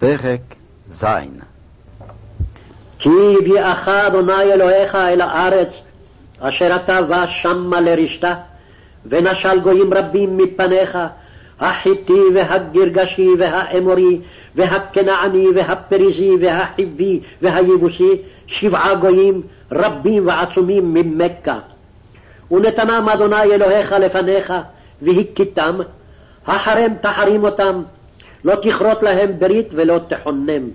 פרק ז'. כי הביאך אדוני אלוהיך אל הארץ אשר אתה בא שמה לרשתה, ונשל גויים רבים מפניך, החיתי והגרגשי והאמורי והכנעני והפריזי והחיבי והיבוסי, 7 גויים רבים ועצומים ממכה. ונתנם אדוני אלוהיך לפניך והכיתם, החרם תחרים אותם, לא תכרות להם ברית ולא תחונם.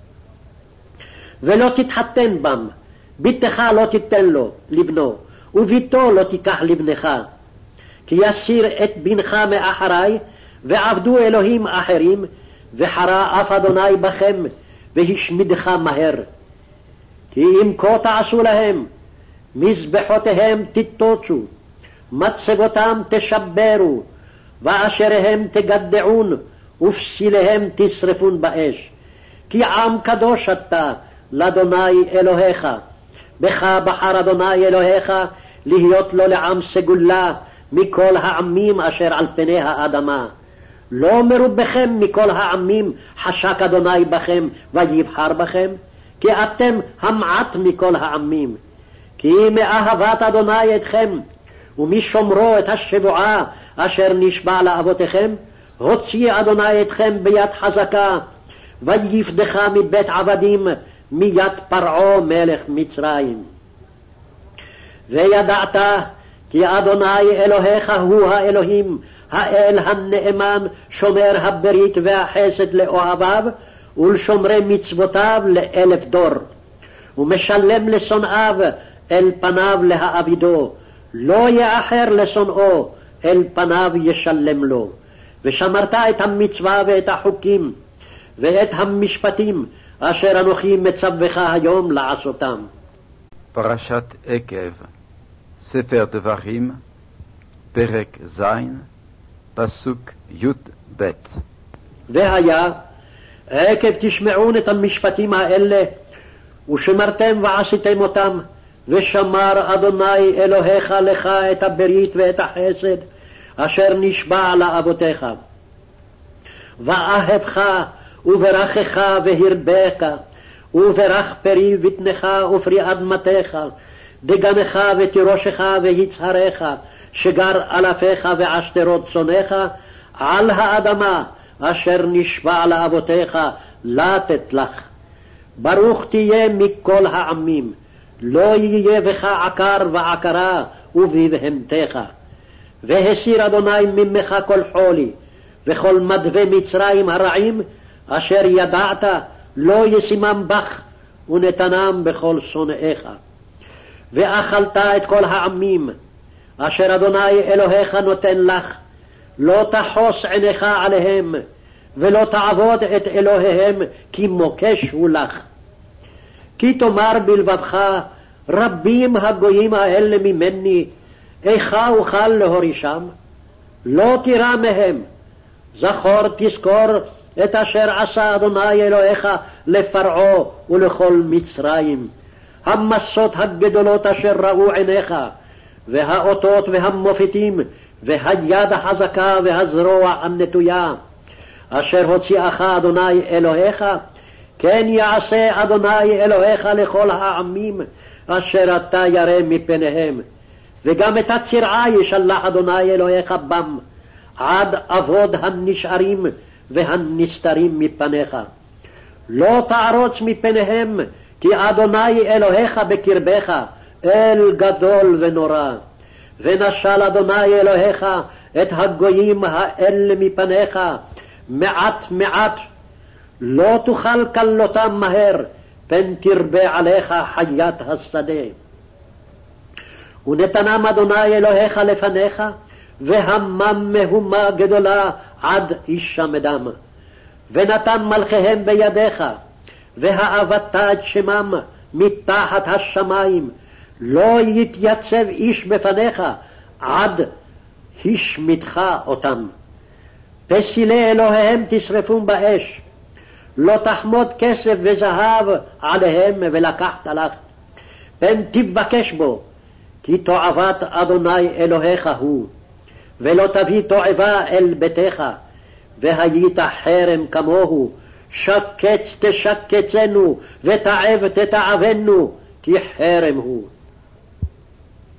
ולא תתחתן בם, ביתך לא תיתן לו לבנו, וביתו לא תיקח לבנך. כי יסיר את בנך מאחרי, ועבדו אלוהים אחרים, וחרה אף אדוני בכם, והשמידך מהר. כי אם כה תעשו להם, מזבחותיהם תתוצו, מצבותם תשברו, ואשריהם תגדעון, ופסיליהם תשרפון באש. כי עם קדוש אתה לאדוני אלוהיך, בך בחר אדוני אלוהיך להיות לו לעם סגולה מכל העמים אשר על פני האדמה. לא מרובכם מכל העמים חשק אדוני בכם ויבחר בכם, כי אתם המעט מכל העמים. כי מאהבת אדוני אתכם, ומשומרו את השבועה אשר נשבע לאבותיכם, הוציא אדוני אתכם ביד חזקה, ויפדך מבית עבדים, מיד פרעה מלך מצרים. וידעת כי אדוני אלוהיך הוא האלוהים, האל הנאמן, שומר הברית והחסד לאוהביו, ולשומרי מצוותיו ל1000 דור, ומשלם לשונאיו אל פניו להעבידו, לא יאחר לשונאו, אל פניו ישלם לו. ושמרת את המצווה ואת החוקים ואת המשפטים אשר אנוכי מצווך היום לעשותם. פרשת עקב, ספר דברים, פרק ז', פסוק י"ב. והיה עקב תשמעון את המשפטים האלה, ושמרתם ועשיתם אותם, ושמר אדוני אלוהיך לך את הברית ואת החסד אשר נשבע לאבותיך. ואהבך וברכך והרבך, וברך פרי בטנך ופרי אדמתך, דגנך ותירושך ויצהרך, שגר אלפיך ועשתרות צונך, על האדמה אשר נשבע לאבותיך לתת לך. ברוך תהיה מכל העמים, לא יהיה בך עקר ועקרה ובבהמתך. והסיר אדוני ממך כל חולי, וכל מדווה מצרים הרעים, אשר ידעת לא ישימם בך, ונתנם בכל שונאיך. ואכלת את כל העמים, אשר אדוני אלוהיך נותן לך, לא תחוס עיניך עליהם, ולא תעבוד את אלוהיהם, כי מוקש הוא לך. כי תאמר בלבבך, רבים הגויים האלה ממני, איכה אוכל להורישם? לא תירא מהם. זכור תזכור את אשר עשה אדוני אלוהיך לפרעה ולכל מצרים, המסות הגדולות אשר ראו עיניך, והאותות והמופתים, והיד החזקה והזרוע הנטויה, אשר הוציאך אדוני אלוהיך, כן יעשה אדוני אלוהיך לכל העמים אשר אתה ירא מפניהם. וגם את הצרעה ישלח אדוני אלוהיך בם, עד אבוד הנשארים והנסתרים מפניך. לא תערוץ מפניהם, כי אדוני אלוהיך בקרבך, אל גדול ונורא. ונשל אדוני אלוהיך את הגויים האלה מפניך, מעט מעט, לא תוכל כלותם מהר, פן תרבה עליך חיית השדה. ונתנם אדוני אלוהיך לפניך, והמם מהומה גדולה עד ישמדם. ונתן מלכיהם בידיך, והאבדת את שמם מתחת השמיים, לא יתייצב איש בפניך, עד השמידך אותם. פסילי אלוהיהם תשרפון באש, לא תחמוד כסף וזהב עליהם ולקחת לך, פן תבקש בו, כי תועבת אדוני אלוהיך הוא. ולא תביא תועבה אל ביתך, והיית חרם כמוהו, שקץ תשקצנו, ותעב תתעבנו, כי חרם הוא.